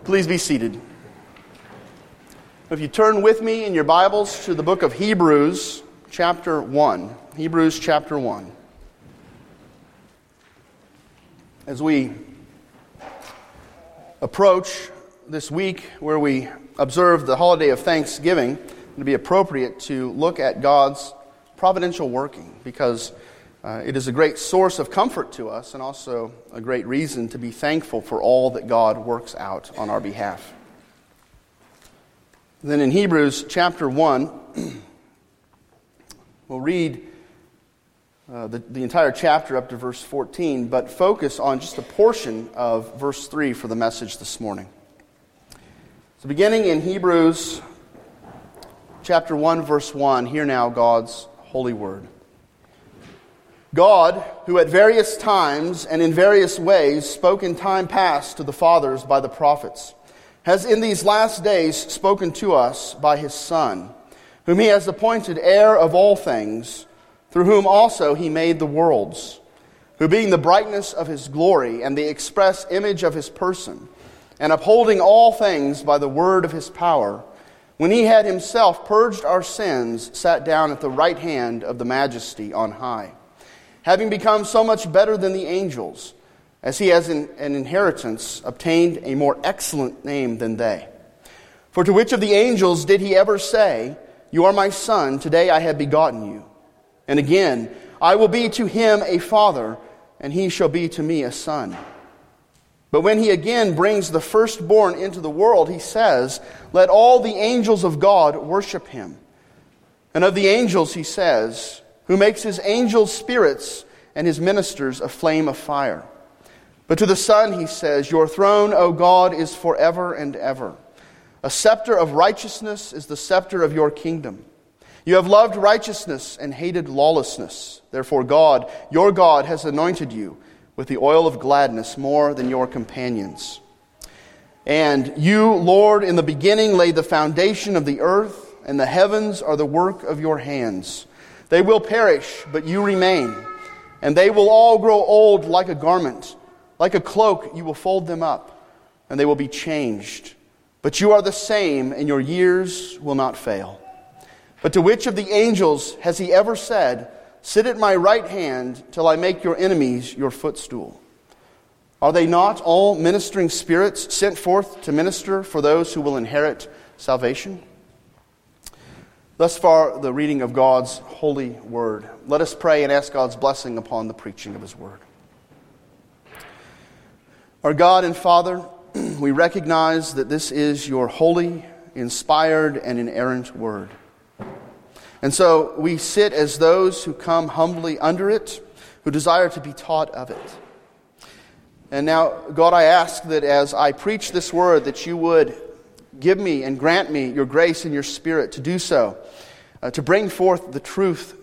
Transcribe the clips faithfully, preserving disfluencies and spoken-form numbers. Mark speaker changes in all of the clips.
Speaker 1: Please be seated. If you turn with me in your Bibles to the book of Hebrews, chapter one. Hebrews chapter one. As we approach this week where we observe the holiday of Thanksgiving, it would be appropriate to look at God's providential working, because uh, it is a great source of comfort to us and also a great reason to be thankful for all that God works out on our behalf. Then in Hebrews chapter one, we'll read uh, the, the entire chapter up to verse fourteen, but focus on just a portion of verse three for the message this morning. So beginning in Hebrews chapter one, verse one, hear now God's holy word. God, who at various times and in various ways spoke in time past to the fathers by the prophets, has in these last days spoken to us by his Son, whom he has appointed heir of all things, through whom also he made the worlds, who being the brightness of his glory and the express image of his person, and upholding all things by the word of his power, when he had himself purged our sins, sat down at the right hand of the majesty on high, having become so much better than the angels, as he has in an inheritance obtained a more excellent name than they. For to which of the angels did he ever say, "You are my son, today I have begotten you"? And again, "I will be to him a father, and he shall be to me a son"? But when he again brings the firstborn into the world, he says, "Let all the angels of God worship him." And of the angels he says, "Who makes his angels spirits and his ministers a flame of fire." But to the Son he says, "Your throne, O God, is forever and ever. A scepter of righteousness is the scepter of your kingdom. You have loved righteousness and hated lawlessness. Therefore God, your God, has anointed you with the oil of gladness more than your companions. And you, Lord, in the beginning laid the foundation of the earth, and the heavens are the work of your hands. They will perish, but you remain, and they will all grow old like a garment. Like a cloak you will fold them up, and they will be changed. But you are the same, and your years will not fail. But to which of the angels has he ever said, "Sit at my right hand till I make your enemies your footstool"? Are they not all ministering spirits sent forth to minister for those who will inherit salvation? Thus far, the reading of God's holy word. Let us pray and ask God's blessing upon the preaching of his word. Our God and Father, we recognize that this is your holy, inspired, and inerrant word. And so we sit as those who come humbly under it, who desire to be taught of it. And now, God, I ask that as I preach this word, that you would give me and grant me your grace and your Spirit to do so, uh, to bring forth the truth,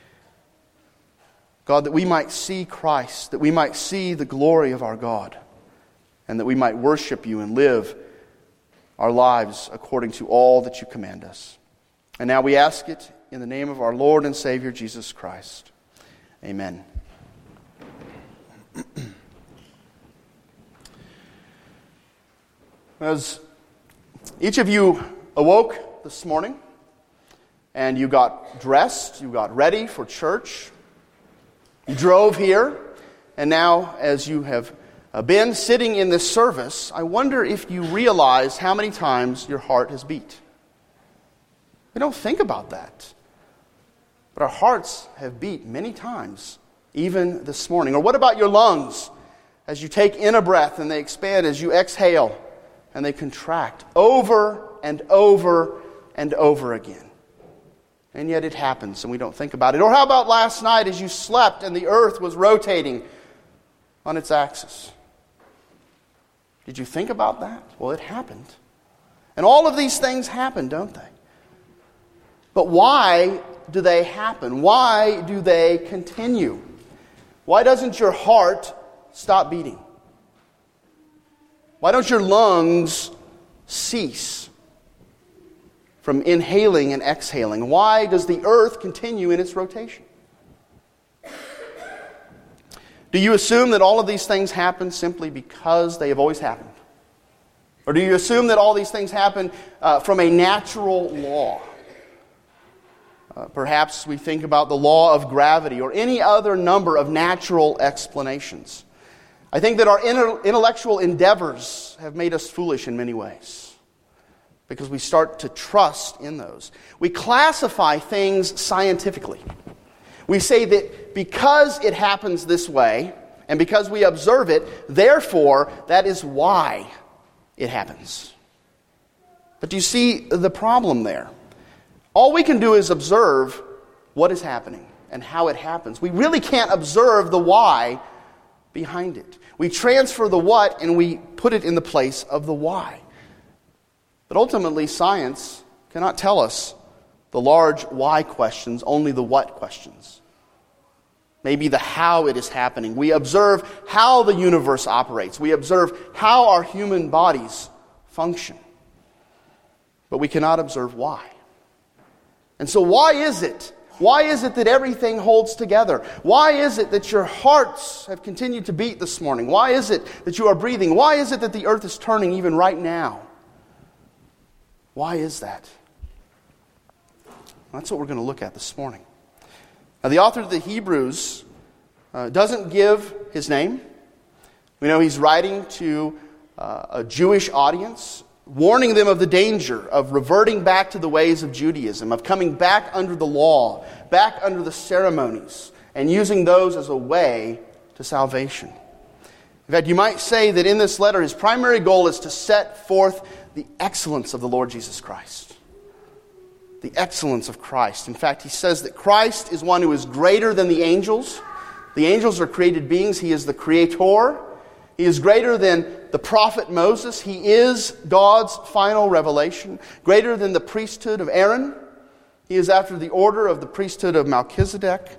Speaker 1: God, that we might see Christ, that we might see the glory of our God, and that we might worship you and live our lives according to all that you command us. And now we ask it in the name of our Lord and Savior, Jesus Christ. Amen. As each of you awoke this morning, and you got dressed, you got ready for church, you drove here, and now as you have been sitting in this service, I wonder if you realize how many times your heart has beat. We don't think about that. But our hearts have beat many times, even this morning. Or what about your lungs? As you take in a breath and they expand, as you exhale and they contract over and over and over again. And yet it happens and we don't think about it. Or how about last night as you slept and the earth was rotating on its axis? Did you think about that? Well, it happened. And all of these things happen, don't they? But why do they happen? Why do they continue? Why doesn't your heart stop beating? Why don't your lungs cease from inhaling and exhaling? Why does the earth continue in its rotation? Do you assume that all of these things happen simply because they have always happened? Or do you assume that all these things happen uh, from a natural law? Uh, perhaps we think about the law of gravity or any other number of natural explanations. I think that our inter- intellectual endeavors have made us foolish in many ways because we start to trust in those. We classify things scientifically. We say that because it happens this way and because we observe it, therefore, that is why it happens. But do you see the problem there? All we can do is observe what is happening and how it happens. We really can't observe the why behind it. We transfer the what and we put it in the place of the why. But ultimately, science cannot tell us the large why questions, only the what questions. Maybe the how it is happening. We observe how the universe operates. We observe how our human bodies function. But we cannot observe why. And so why is it? Why is it that everything holds together? Why is it that your hearts have continued to beat this morning? Why is it that you are breathing? Why is it that the earth is turning even right now? Why is that? That's what we're going to look at this morning. Now, the author of the Hebrews uh, doesn't give his name. We know he's writing to uh, a Jewish audience, warning them of the danger of reverting back to the ways of Judaism, of coming back under the law, back under the ceremonies, and using those as a way to salvation. In fact, you might say that in this letter, his primary goal is to set forth the excellence of the Lord Jesus Christ. The excellence of Christ. In fact, he says that Christ is one who is greater than the angels. The angels are created beings. He is the creator. He is greater than the prophet Moses. He is God's final revelation. Greater than the priesthood of Aaron. He is after the order of the priesthood of Melchizedek.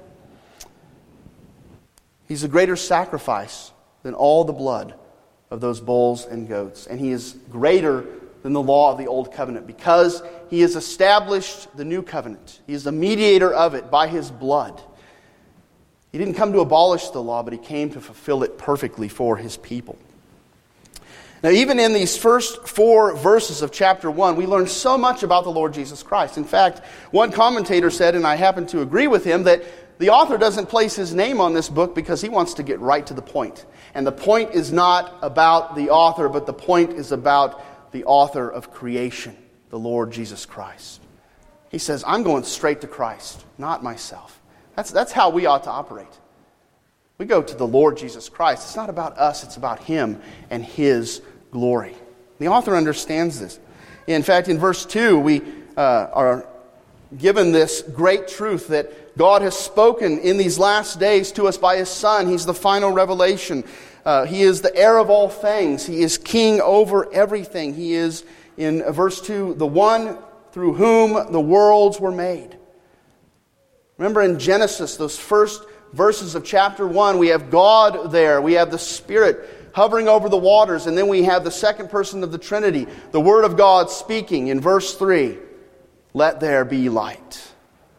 Speaker 1: He's a greater sacrifice than all the blood of those bulls and goats. And he is greater than the law of the old covenant because he has established the new covenant. He is the mediator of it by his blood. He didn't come to abolish the law, but he came to fulfill it perfectly for his people. Now, even in these first four verses of chapter one, we learn so much about the Lord Jesus Christ. In fact, one commentator said, and I happen to agree with him, that the author doesn't place his name on this book because he wants to get right to the point. And the point is not about the author, but the point is about the author of creation, the Lord Jesus Christ. He says, I'm going straight to Christ, not myself. That's, that's how we ought to operate. We go to the Lord Jesus Christ. It's not about us, it's about him and his glory. The author understands this. In fact, in verse two, we uh, are given this great truth that God has spoken in these last days to us by his Son. He's the final revelation. Uh, he is the heir of all things. He is king over everything. He is, in verse two, the one through whom the worlds were made. Remember in Genesis, those first verses of chapter one, we have God there. We have the Spirit hovering over the waters. And then we have the second person of the Trinity, the Word of God speaking in verse three. Let there be light.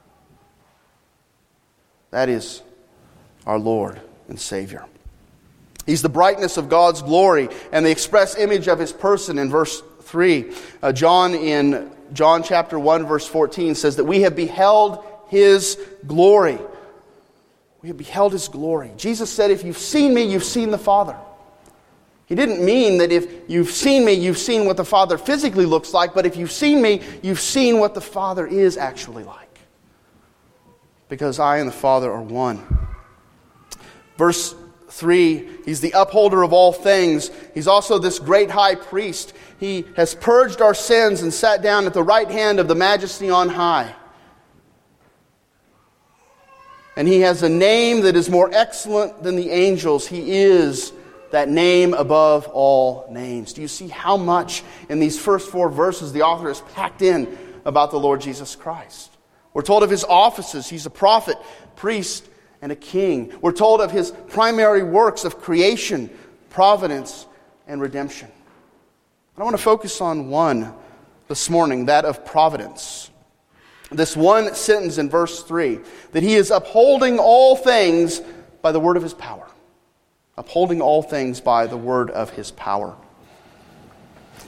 Speaker 1: That is our Lord and Savior. He's the brightness of God's glory and the express image of his person in verse three. Uh, John in John chapter one verse fourteen says that we have beheld his glory. We have beheld his glory. Jesus said, if you've seen me, you've seen the Father. He didn't mean that if you've seen me, you've seen what the Father physically looks like, but if you've seen me, you've seen what the Father is actually like. Because I and the Father are one. Verse three, he's the upholder of all things. He's also this great high priest. He has purged our sins and sat down at the right hand of the Majesty on high. And he has a name that is more excellent than the angels. He is that name above all names. Do you see how much in these first four verses the author has packed in about the Lord Jesus Christ? We're told of his offices. He's a prophet, priest, and a king. We're told of his primary works of creation, providence, and redemption. I want to focus on one this morning, that of providence. This one sentence in verse three, that he is upholding all things by the word of his power. Upholding all things by the word of his power.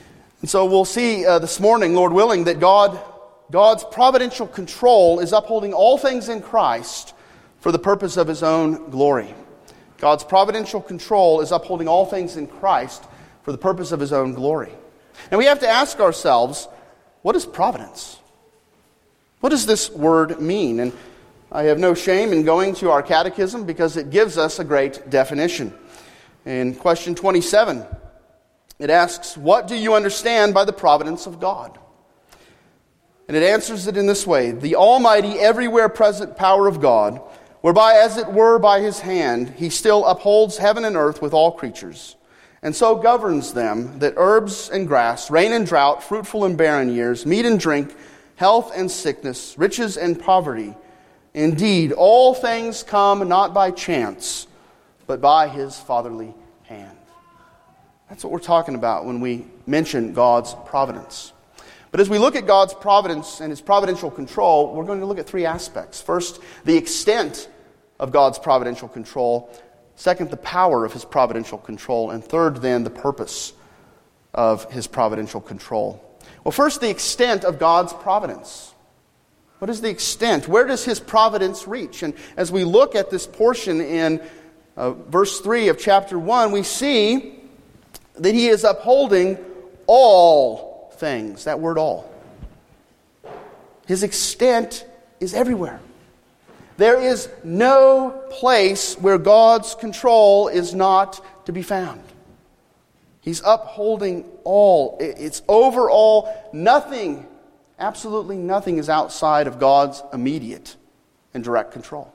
Speaker 1: And so we'll see uh, this morning, Lord willing, that God, God's providential control is upholding all things in Christ for the purpose of His own glory. God's providential control is upholding all things in Christ for the purpose of His own glory. And we have to ask ourselves, what is providence? What does this word mean? And I have no shame in going to our catechism because it gives us a great definition. In question twenty-seven, it asks, what do you understand by the providence of God? And it answers it in this way: the almighty, everywhere present power of God, whereby as it were by His hand, He still upholds heaven and earth with all creatures, and so governs them, that herbs and grass, rain and drought, fruitful and barren years, meat and drink, health and sickness, riches and poverty, indeed, all things come not by chance, but by His fatherly hand. That's what we're talking about when we mention God's providence. But as we look at God's providence and His providential control, we're going to look at three aspects. First, the extent of God's providential control. Second, the power of His providential control. And third, then, the purpose of His providential control. Well, first, the extent of God's providence. What is the extent? Where does His providence reach? And as we look at this portion in uh, verse three of chapter one, we see that He is upholding all things. That word all. His extent is everywhere. There is no place where God's control is not to be found. He's upholding all. It's over all. Nothing, absolutely nothing is outside of God's immediate and direct control.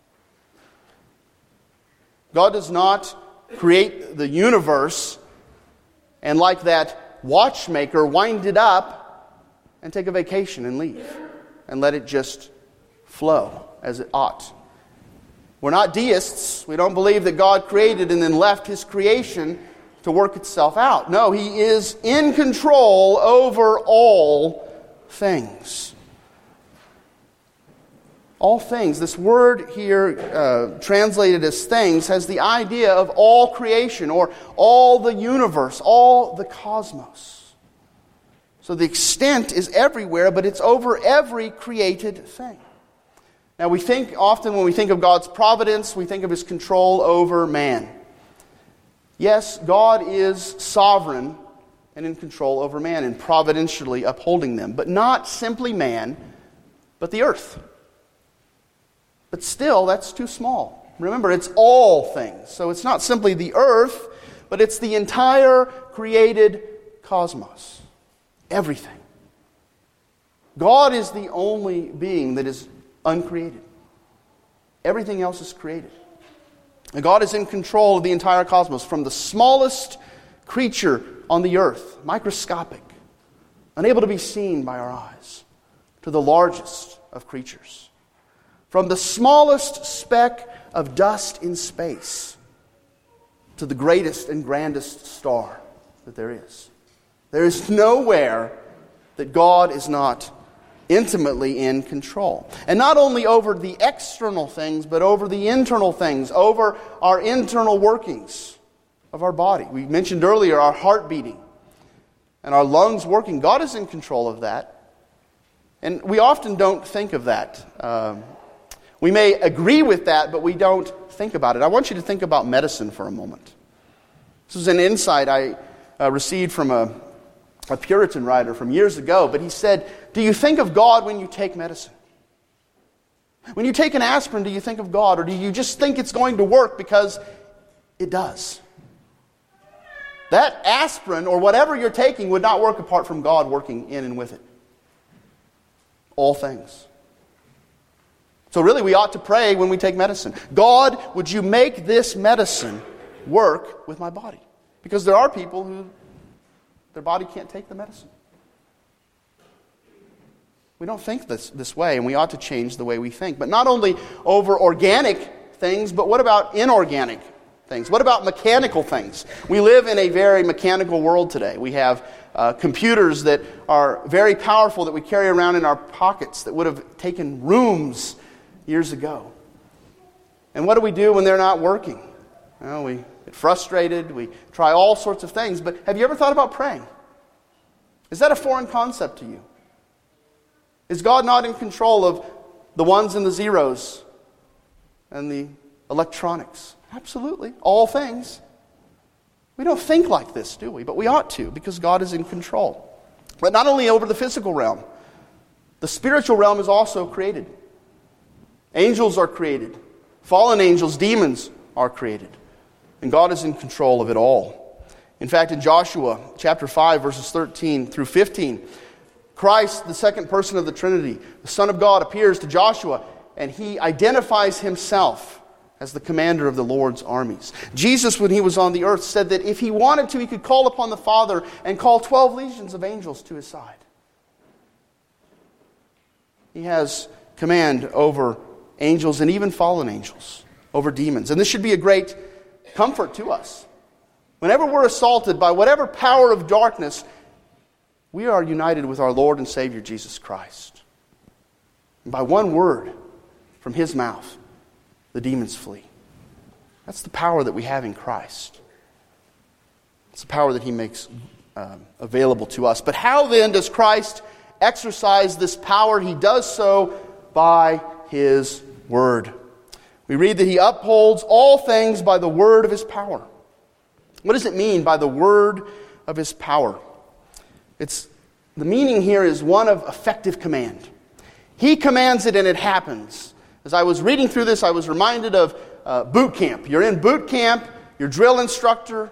Speaker 1: God does not create the universe and, like that watchmaker, wind it up and take a vacation and leave and let it just flow as it ought. We're not deists. We don't believe that God created and then left His creation to work itself out. No, He is in control over all things. All things. This word here, uh, translated as things, has the idea of all creation or all the universe, all the cosmos. So the extent is everywhere, but it's over every created thing. Now we think often when we think of God's providence, we think of His control over man. Yes, God is sovereign and in control over man and providentially upholding them. But not simply man, but the earth. But still, that's too small. Remember, it's all things. So it's not simply the earth, but it's the entire created cosmos. Everything. God is the only being that is uncreated. Everything else is created. And God is in control of the entire cosmos, from the smallest creature on the earth, microscopic, unable to be seen by our eyes, to the largest of creatures. From the smallest speck of dust in space to the greatest and grandest star that there is. There is nowhere that God is not intimately in control. And not only over the external things, but over the internal things, over our internal workings of our body. We mentioned earlier our heart beating and our lungs working. God is in control of that. And we often don't think of that. Um, we may agree with that, but we don't think about it. I want you to think about medicine for a moment. This is an insight I uh, received from a a Puritan writer from years ago, but he said, do you think of God when you take medicine? When you take an aspirin, do you think of God, or do you just think it's going to work because it does? That aspirin, or whatever you're taking, would not work apart from God working in and with it. All things. So really, we ought to pray when we take medicine. God, would you make this medicine work with my body? Because there are people who their body can't take the medicine. We don't think this, this way, and we ought to change the way we think. But not only over organic things, but what about inorganic things? What about mechanical things? We live in a very mechanical world today. We have uh, computers that are very powerful that we carry around in our pockets that would have taken rooms years ago. And what do we do when they're not working? Well, we get frustrated, we try all sorts of things, but have you ever thought about praying? Is that a foreign concept to you? Is God not in control of the ones and the zeros and the electronics? Absolutely. All things. We don't think like this, do we? But we ought to, because God is in control. But not only over the physical realm, the spiritual realm is also created. Angels are created. Fallen angels, demons are created. And God is in control of it all. In fact, in Joshua chapter five, verses thirteen through fifteen, Christ, the second person of the Trinity, the Son of God, appears to Joshua, and he identifies himself as the commander of the Lord's armies. Jesus, when he was on the earth, said that if he wanted to, he could call upon the Father and call twelve legions of angels to his side. He has command over angels and even fallen angels, over demons. And this should be a great comfort to us. Whenever we're assaulted by whatever power of darkness, we are united with our Lord and Savior Jesus Christ. And by one word from his mouth, the demons flee. That's the power that we have in Christ. It's the power that he makes um, available to us. But how then does Christ exercise this power? He does so by his word. We read that he upholds all things by the word of his power. What does it mean by the word of his power? It's the meaning here is one of effective command. He commands it and it happens. As I was reading through this, I was reminded of uh, boot camp. You're in boot camp, your drill instructor,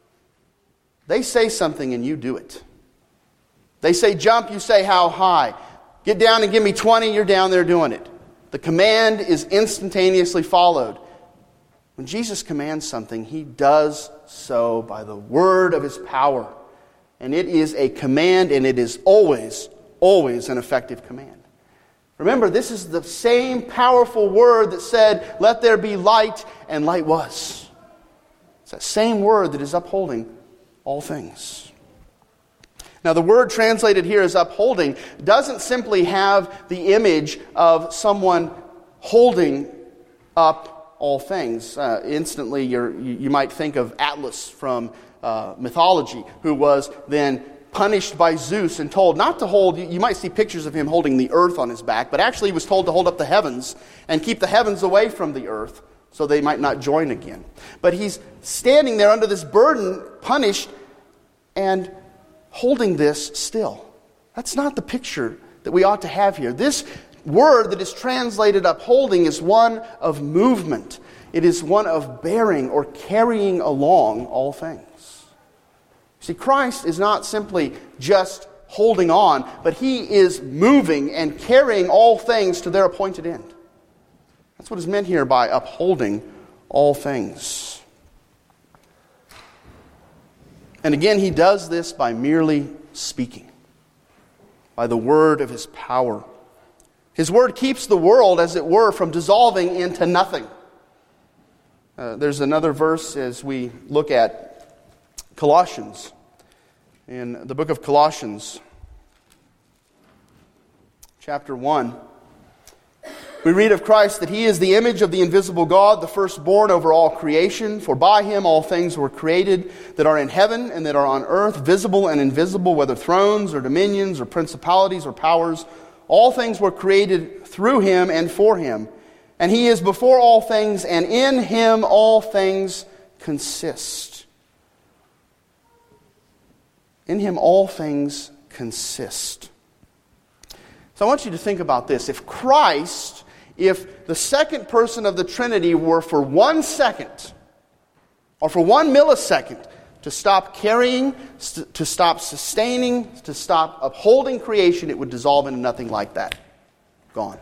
Speaker 1: they say something and you do it. They say jump, you say how high. Get down and give me twenty, you're down there doing it. The command is instantaneously followed. When Jesus commands something, he does so by the word of his power. And it is a command, and it is always, always an effective command. Remember, this is the same powerful word that said, let there be light, and light was. It's that same word that is upholding all things. Now, the word translated here as upholding doesn't simply have the image of someone holding up all things. Uh, instantly, you're, you, you might think of Atlas from uh, mythology, who was then punished by Zeus and told not to hold, you might see pictures of him holding the earth on his back, but actually he was told to hold up the heavens and keep the heavens away from the earth so they might not join again. But he's standing there under this burden, punished, and holding this still. That's not the picture that we ought to have here. This word that is translated upholding is one of movement. It is one of bearing or carrying along all things. See, Christ is not simply just holding on, but he is moving and carrying all things to their appointed end. That's what is meant here by upholding all things. And again, he does this by merely speaking, by the word of his power. His word keeps the world, as it were, from dissolving into nothing. Uh, there's another verse as we look at Colossians. In the book of Colossians, chapter one, we read of Christ that he is the image of the invisible God, the firstborn over all creation. For by him all things were created that are in heaven and that are on earth, visible and invisible, whether thrones or dominions or principalities or powers. All things were created through him and for him. And he is before all things, and in him all things consist. In him all things consist. So I want you to think about this. If Christ, if the second person of the Trinity were for one second, or for one millisecond, to stop carrying, to stop sustaining, to stop upholding creation, it would dissolve into nothing like that. Gone.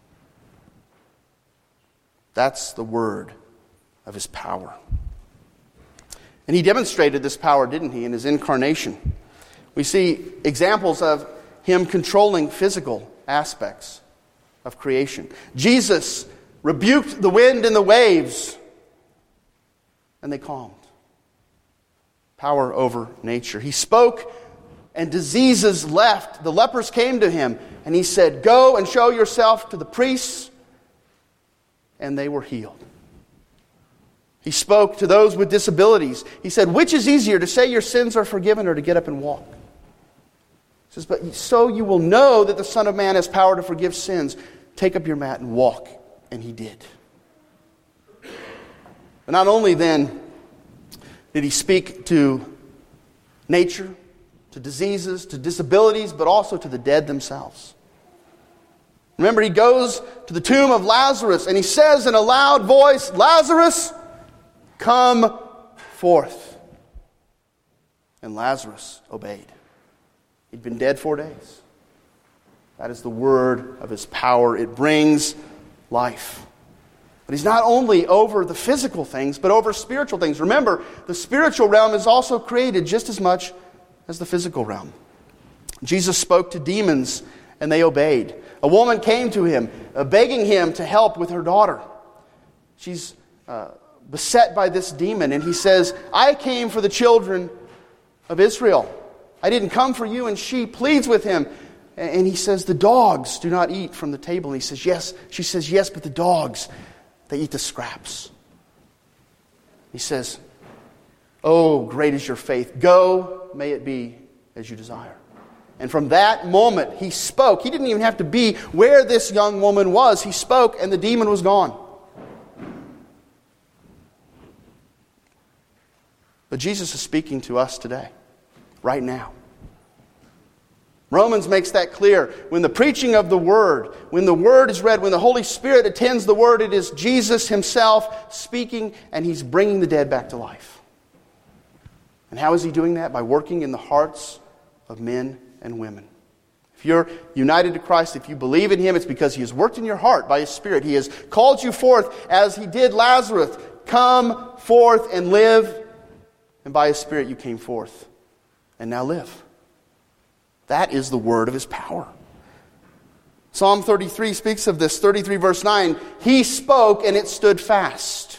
Speaker 1: That's the word of his power. And he demonstrated this power, didn't he, in his incarnation. We see examples of him controlling physical aspects of creation. Jesus rebuked the wind and the waves, and they calmed. Power over nature. He spoke, and diseases left. The lepers came to him, and he said, "Go and show yourself to the priests," and they were healed. He spoke to those with disabilities. He said, "Which is easier, to say your sins are forgiven or to get up and walk?" He says, but so you will know that the Son of Man has power to forgive sins. Take up your mat and walk. And he did. But not only then did he speak to nature, to diseases, to disabilities, but also to the dead themselves. Remember, he goes to the tomb of Lazarus and he says in a loud voice, Lazarus, come forth. And Lazarus obeyed. He'd been dead four days. That is the word of his power. It brings life. But he's not only over the physical things, but over spiritual things. Remember, the spiritual realm is also created just as much as the physical realm. Jesus spoke to demons and they obeyed. A woman came to him, uh, begging him to help with her daughter. She's uh, beset by this demon, and he says, I came for the children of Israel. I didn't come for you. And she pleads with him. And he says, the dogs do not eat from the table. And he says, yes. She says, yes, but the dogs, they eat the scraps. He says, oh, great is your faith. Go, may it be as you desire. And from that moment, he spoke. He didn't even have to be where this young woman was. He spoke, and the demon was gone. But Jesus is speaking to us today, right now. Romans makes that clear. When the preaching of the Word, when the Word is read, when the Holy Spirit attends the Word, it is Jesus Himself speaking, and He's bringing the dead back to life. And how is He doing that? By working in the hearts of men and women. If you're united to Christ, if you believe in Him, it's because He has worked in your heart by His Spirit. He has called you forth as He did Lazarus. Come forth and live. And by His Spirit you came forth and now live. That is the word of His power. Psalm thirty-three speaks of this. thirty-three verse nine. He spoke and it stood fast.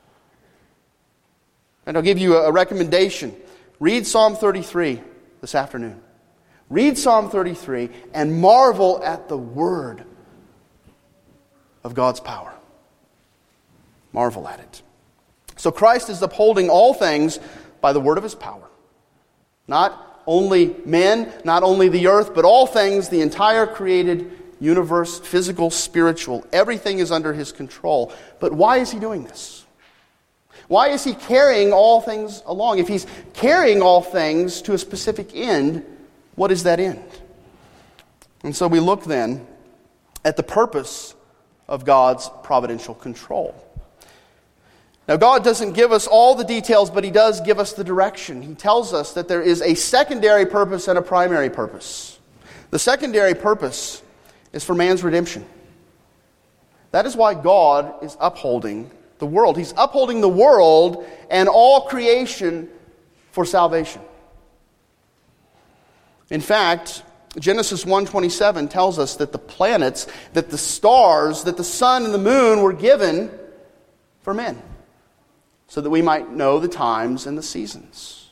Speaker 1: And I'll give you a recommendation. Read Psalm thirty-three this afternoon. Read Psalm thirty-three and marvel at the word of God's power. Marvel at it. So Christ is upholding all things by the word of His power. Not only men, not only the earth, but all things, the entire created universe, physical, spiritual. Everything is under His control. But why is He doing this? Why is He carrying all things along? If He's carrying all things to a specific end, what is that end? And so we look then at the purpose of God's providential control. Now, God doesn't give us all the details, but He does give us the direction. He tells us that there is a secondary purpose and a primary purpose. The secondary purpose is for man's redemption. That is why God is upholding the world. He's upholding the world and all creation for salvation. In fact, Genesis one twenty-seven tells us that the planets, that the stars, that the sun and the moon were given for men, so that we might know the times and the seasons.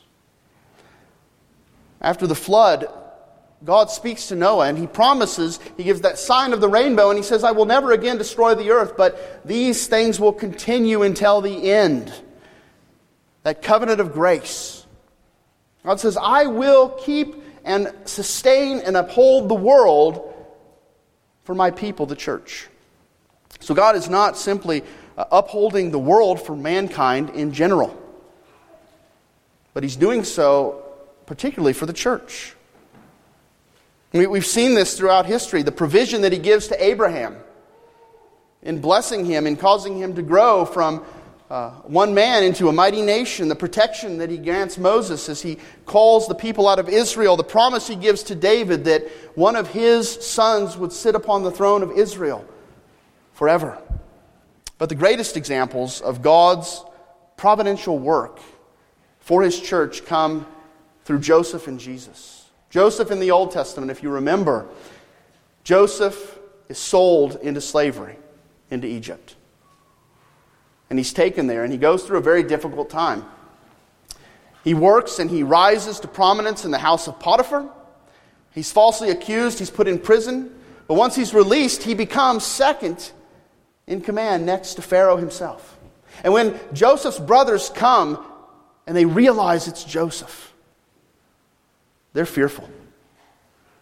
Speaker 1: After the flood, God speaks to Noah and He promises, He gives that sign of the rainbow and He says, I will never again destroy the earth, but these things will continue until the end. That covenant of grace. God says, I will keep and sustain and uphold the world for my people, the church. So God is not simply Uh, upholding the world for mankind in general. But He's doing so particularly for the church. We, we've seen this throughout history. The provision that He gives to Abraham in blessing him, in causing him to grow from uh, one man into a mighty nation. The protection that He grants Moses as he calls the people out of Israel. The promise He gives to David that one of his sons would sit upon the throne of Israel forever. But the greatest examples of God's providential work for His church come through Joseph and Jesus. Joseph in the Old Testament, if you remember, Joseph is sold into slavery, into Egypt. And he's taken there, and he goes through a very difficult time. He works and he rises to prominence in the house of Potiphar. He's falsely accused, he's put in prison. But once he's released, he becomes second in command next to Pharaoh himself. And when Joseph's brothers come and they realize it's Joseph, they're fearful.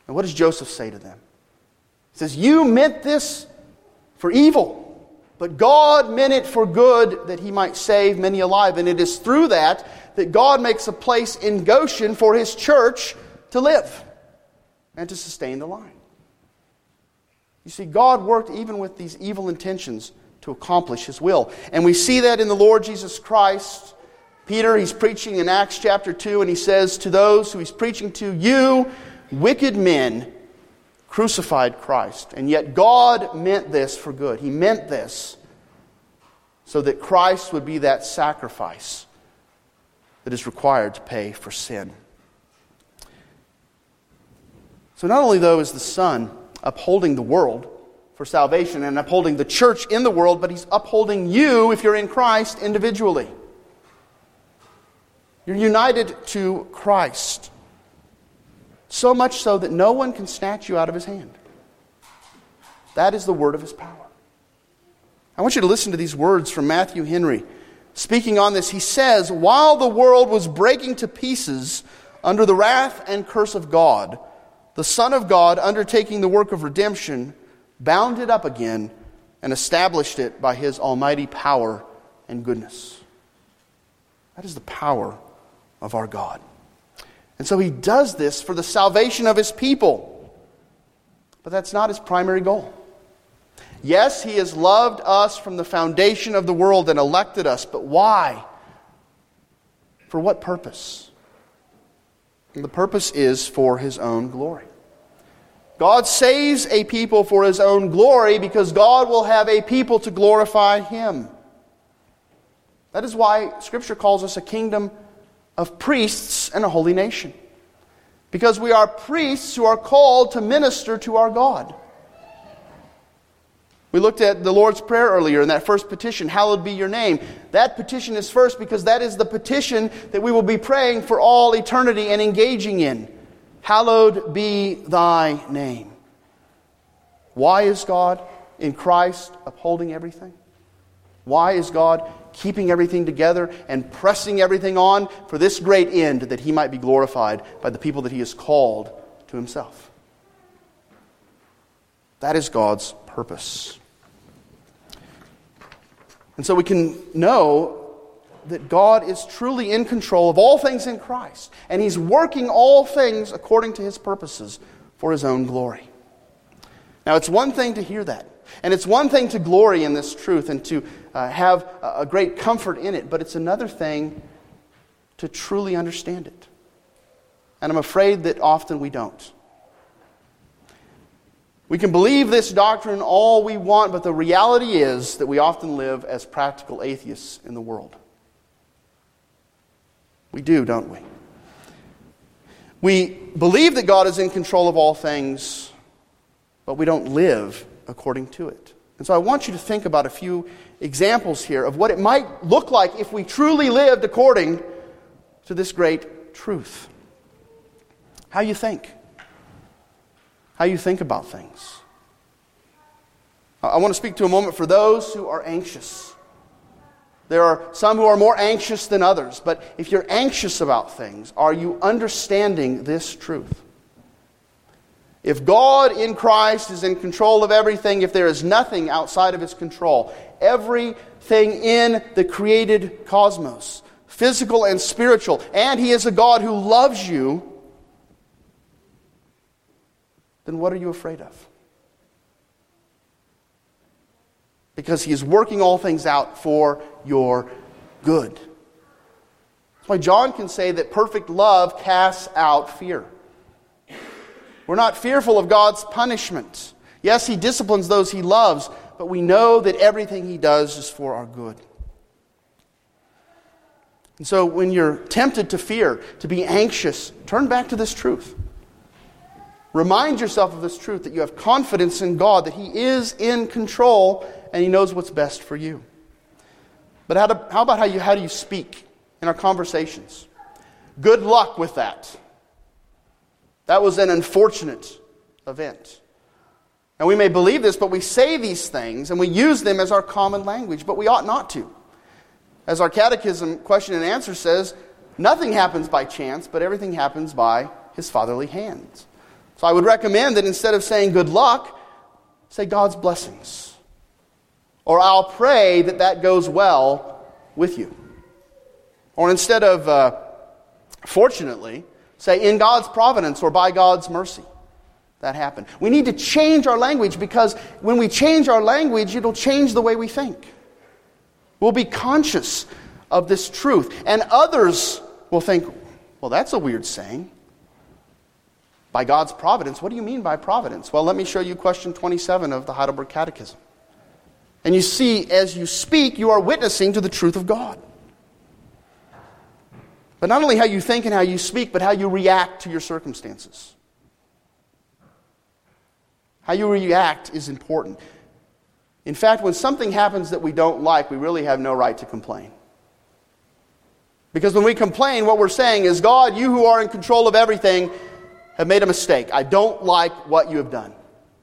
Speaker 1: And what does Joseph say to them? He says, you meant this for evil, but God meant it for good, that he might save many alive. And it is through that that God makes a place in Goshen for his church to live and to sustain the line. You see, God worked even with these evil intentions to accomplish his will. And we see that in the Lord Jesus Christ. Peter, he's preaching in Acts chapter two, and he says to those who he's preaching to, you wicked men crucified Christ. And yet God meant this for good. He meant this so that Christ would be that sacrifice that is required to pay for sin. So not only, though, is the Son upholding the world for salvation and upholding the church in the world, but he's upholding you, if you're in Christ, individually. You're united to Christ. So much so that no one can snatch you out of his hand. That is the word of his power. I want you to listen to these words from Matthew Henry. Speaking on this, he says, while the world was breaking to pieces under the wrath and curse of God, the Son of God, undertaking the work of redemption, bound it up again and established it by his almighty power and goodness. That is the power of our God. And so he does this for the salvation of his people. But that's not his primary goal. Yes, he has loved us from the foundation of the world and elected us. But why? For what purpose? And the purpose is for his own glory. God saves a people for his own glory because God will have a people to glorify him. That is why Scripture calls us a kingdom of priests and a holy nation. Because we are priests who are called to minister to our God. We looked at the Lord's Prayer earlier in that first petition, hallowed be your name. That petition is first because that is the petition that we will be praying for all eternity and engaging in. Hallowed be thy name. Why is God in Christ upholding everything? Why is God keeping everything together and pressing everything on for this great end, that he might be glorified by the people that he has called to himself? That is God's purpose. And so we can know that God is truly in control of all things in Christ, and he's working all things according to his purposes for his own glory. Now, it's one thing to hear that, and it's one thing to glory in this truth and to uh, have a great comfort in it, but it's another thing to truly understand it. And I'm afraid that often we don't. We can believe this doctrine all we want, but the reality is that we often live as practical atheists in the world. We do, don't we? We believe that God is in control of all things, but we don't live according to it. And so I want you to think about a few examples here of what it might look like if we truly lived according to this great truth. How you think. How you think about things. I want to speak to a moment for those who are anxious. There are some who are more anxious than others, but if you're anxious about things, are you understanding this truth? If God in Christ is in control of everything, if there is nothing outside of his control, everything in the created cosmos, physical and spiritual, and he is a God who loves you, then what are you afraid of? Because he is working all things out for your good. That's why John can say that perfect love casts out fear. We're not fearful of God's punishment. Yes, he disciplines those he loves, but we know that everything he does is for our good. And so when you're tempted to fear, to be anxious, turn back to this truth. Remind yourself of this truth, that you have confidence in God, that he is in control and he knows what's best for you. But how, to, how about how you, how do you speak in our conversations? Good luck with that. That was an unfortunate event. And we may believe this, but we say these things and we use them as our common language, but we ought not to. As our catechism question and answer says, nothing happens by chance, but everything happens by his fatherly hands. So I would recommend that instead of saying good luck, say God's blessings. Or I'll pray that that goes well with you. Or instead of uh, fortunately, say in God's providence or by God's mercy. That happened. We need to change our language, because when we change our language, it'll change the way we think. We'll be conscious of this truth. And others will think, well, that's a weird saying. By God's providence. What do you mean by providence? Well, let me show you question twenty-seven of the Heidelberg Catechism. And you see, as you speak, you are witnessing to the truth of God. But not only how you think and how you speak, but how you react to your circumstances. How you react is important. In fact, when something happens that we don't like, we really have no right to complain. Because when we complain, what we're saying is, God, you who are in control of everything, have made a mistake. I don't like what you have done.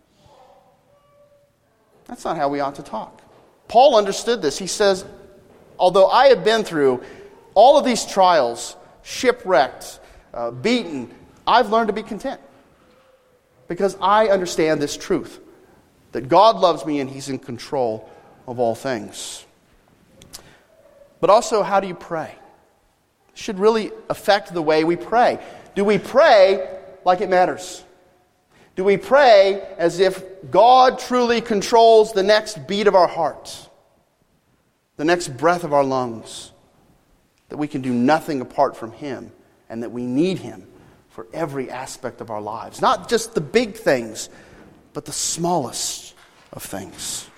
Speaker 1: That's not how we ought to talk. Paul understood this. He says, although I have been through all of these trials, shipwrecked, uh, beaten, I've learned to be content. Because I understand this truth, that God loves me and He's in control of all things. But also, how do you pray? It should really affect the way we pray. Do we pray like it matters? Do we pray as if God truly controls the next beat of our heart, the next breath of our lungs, that we can do nothing apart from Him and that we need Him for every aspect of our lives? Not just the big things, but the smallest of things.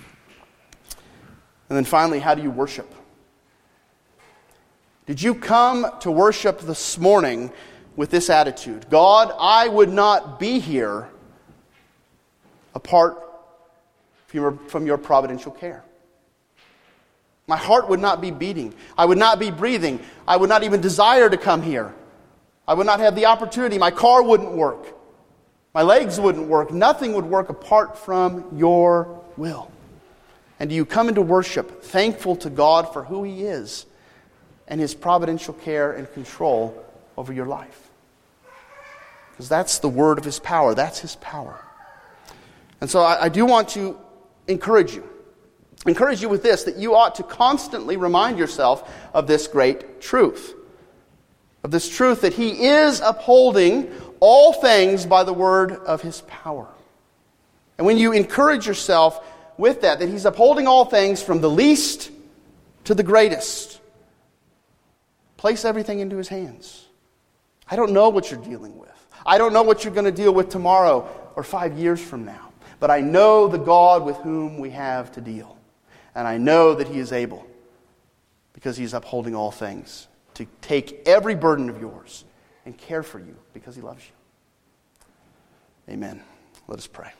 Speaker 1: And then finally, how do you worship? Did you come to worship this morning with this attitude? God, I would not be here apart from your, from your providential care. My heart would not be beating. I would not be breathing. I would not even desire to come here. I would not have the opportunity. My car wouldn't work. My legs wouldn't work. Nothing would work apart from your will. And do you come into worship thankful to God for who He is and His providential care and control over your life? Because that's the word of His power. That's His power. And so I, I do want to encourage you. Encourage you with this, that you ought to constantly remind yourself of this great truth. Of this truth that He is upholding all things by the word of His power. And when you encourage yourself with that, that He's upholding all things from the least to the greatest, place everything into His hands. I don't know what you're dealing with. I don't know what you're going to deal with tomorrow or five years from now. But I know the God with whom we have to deal. And I know that He is able, because He is upholding all things, to take every burden of yours and care for you because He loves you. Amen. Let us pray.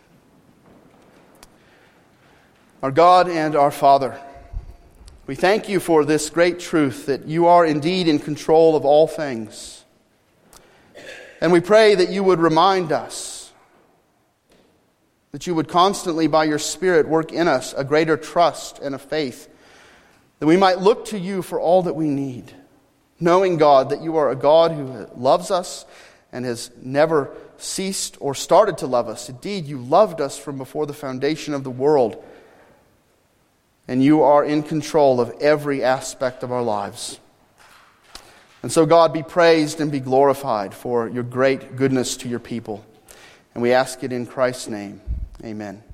Speaker 1: Our God and our Father, we thank You for this great truth that You are indeed in control of all things. And we pray that You would remind us, that You would constantly by Your Spirit work in us a greater trust and a faith, that we might look to You for all that we need, knowing, God, that You are a God who loves us and has never ceased or started to love us. Indeed, You loved us from before the foundation of the world, and You are in control of every aspect of our lives. And so, God, be praised and be glorified for Your great goodness to Your people. And we ask it in Christ's name. Amen.